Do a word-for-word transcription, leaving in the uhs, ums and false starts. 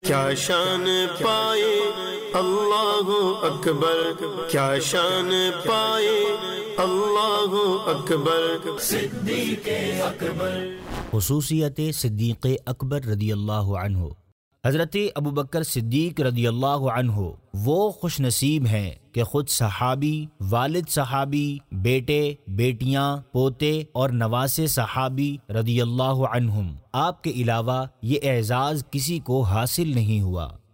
क्या शान पाए, अल्लाहु अकबर, क्या शान पाए, अल्लाहु अकबर। सिद्दीक़ अकबर। खुसूसियत सिद्दीक़ अकबर रदियल्लाहु अन्हु। हज़रत अबू बकर सिद्दीक़ रदियल्लाहु अन्हु वो खुश नसीब हैं कि खुद सहाबी, वालिद सहाबी, बेटे, बेटियां, पोते और नवासे सहाबी रदियल्लाहु अन्हुम, आपके अलावा ये एजाज़ किसी को हासिल नहीं हुआ।